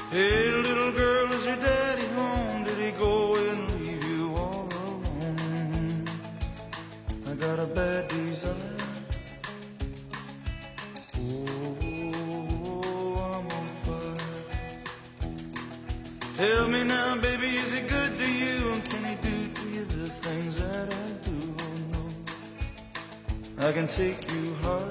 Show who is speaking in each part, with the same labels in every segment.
Speaker 1: Hey, little girl, is your daddy home? Did he go away and leave you all alone? I got a bad desire. Oh, I'm on fire. Tell me now, baby, is he good to you? And can he do to you the things that I do? Oh, no, I can take you high.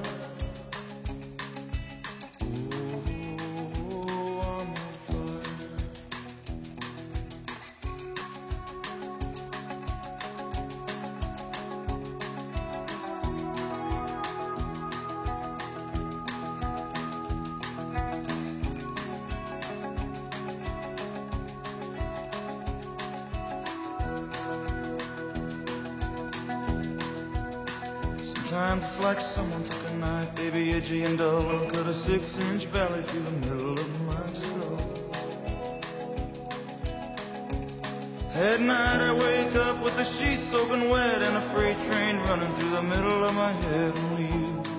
Speaker 1: Sometimes it's like someone took a knife, baby, edgy and dull, and cut a 6-inch valley through the middle of my skull. At night I wake up with the sheets soaking wet and a freight train running through the middle of my head. Only you